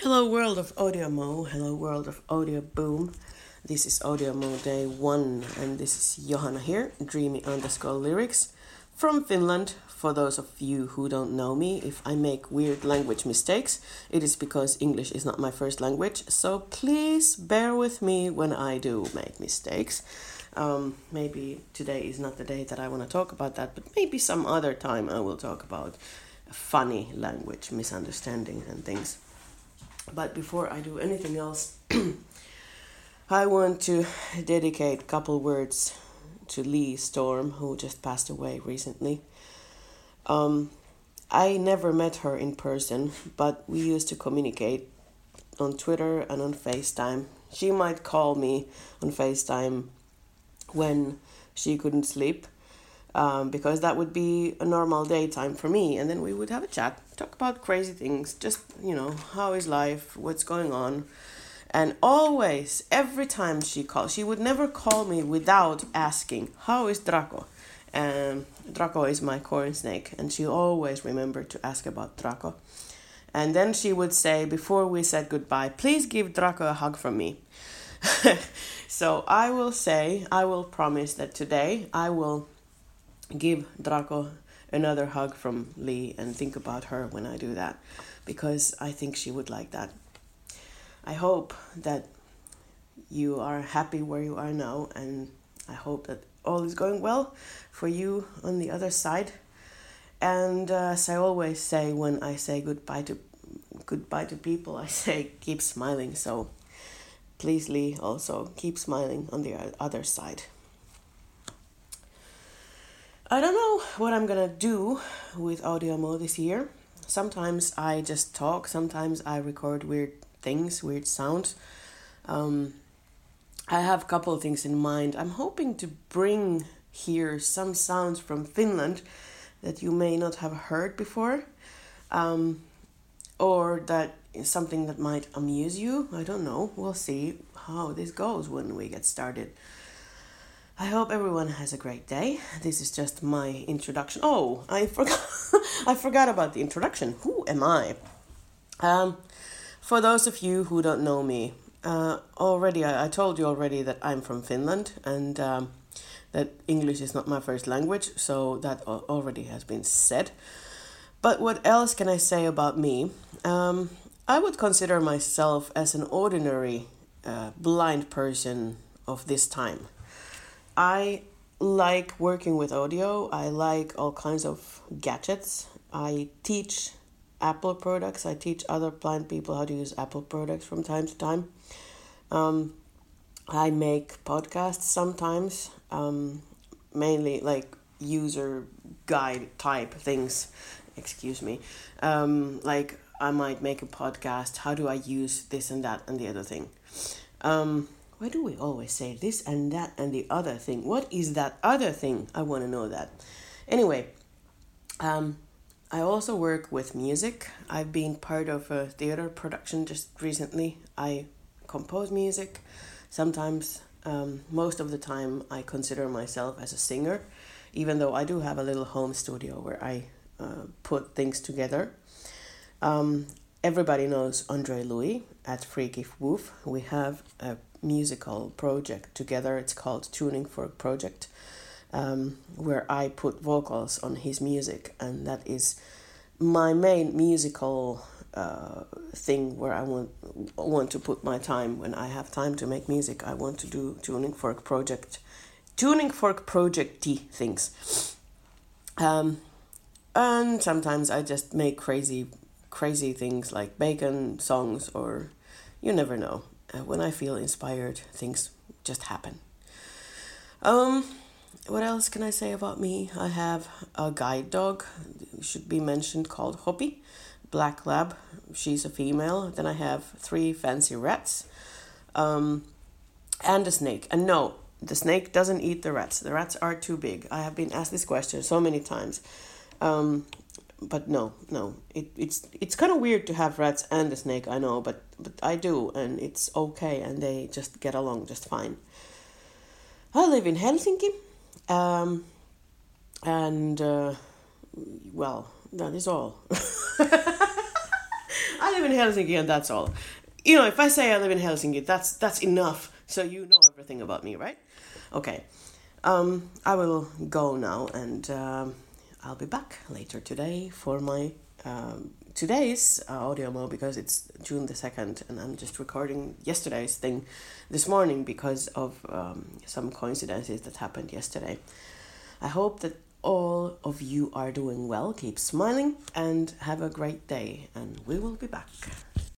Hello world of Audiomo, hello world of Audio Boom. This is Audiomo Day 1 and this is Johanna here, dreamy_lyrics from Finland. For those of you who don't know me, if I make weird language mistakes, it is because English is not my first language, so please bear with me when I do make mistakes. Maybe today is not the day that I want to talk about that, but maybe some other time I will talk about funny language misunderstanding and things. But before I do anything else, I want to dedicate a couple words to Lee Storm, who just passed away recently. I never met her in person, but we used to communicate on Twitter and on FaceTime. She might call me on FaceTime when she couldn't sleep, because that would be a normal daytime for me, and then we would have a chat, talk about crazy things, just, how is life, what's going on. And always, every time she called, she would never call me without asking, how is Draco? And Draco is my corn snake, and she always remembered to ask about Draco. And then she would say, before we said goodbye, please give Draco a hug from me. So I will promise that today I will give Draco another hug from Lee and think about her when I do that, because I think she would like that. I hope that you are happy where you are now, and I hope that all is going well for you on the other side. And as I always say when I say goodbye to people, I say keep smiling. So please, Lee, also keep smiling on the other side. I don't know what I'm gonna do with Audiomo this year. Sometimes I just talk, sometimes I record weird things, weird sounds. I have a couple of things in mind. I'm hoping to bring here some sounds from Finland that you may not have heard before, or that is something that might amuse you. I don't know. We'll see how this goes when we get started. I hope everyone has a great day. This is just my introduction. Oh, I forgot about the introduction. Who am I? For those of you who don't know me, I told you already that I'm from Finland, and that English is not my first language, so that already has been said. But what else can I say about me? I would consider myself as an ordinary blind person of this time. I like working with audio. I like all kinds of gadgets. I teach Apple products. I teach other blind people how to use Apple products from time to time. I make podcasts sometimes, mainly like user guide type things. Excuse me. Like I might make a podcast. How do I use this and that and the other thing? Why do we always say this and that and the other thing? What is that other thing? I want to know that. Anyway, I also work with music. I've been part of a theater production just recently. I compose music. Sometimes, most of the time, I consider myself as a singer, even though I do have a little home studio where I put things together. Everybody knows Andre Louis at Freaky Woof. We have a musical project together. It's called Tuning Fork Project, where I put vocals on his music, and that is my main musical thing where I want to put my time. When I have time to make music, I want to do Tuning Fork Project-y things. And sometimes I just make crazy things like bacon songs, or you never know. When I feel inspired, things just happen. What else can I say about me? I have a guide dog, should be mentioned, called Hopi, Black Lab. She's a female. Then I have 3 fancy rats, and a snake. And no, the snake doesn't eat the rats. The rats are too big. I have been asked this question so many times. But no, it's kind of weird to have rats and a snake, I know, but I do, and it's okay, and they just get along just fine. I live in Helsinki, and well, that is all. I live in Helsinki and that's all. You know, if I say I live in Helsinki, that's enough. So you know everything about me, right? Okay. I will go now, and I'll be back later today for my today's audio mode, because it's June the 2nd, and I'm just recording yesterday's thing this morning because of some coincidences that happened yesterday. I hope that all of you are doing well, keep smiling, and have a great day, and we will be back.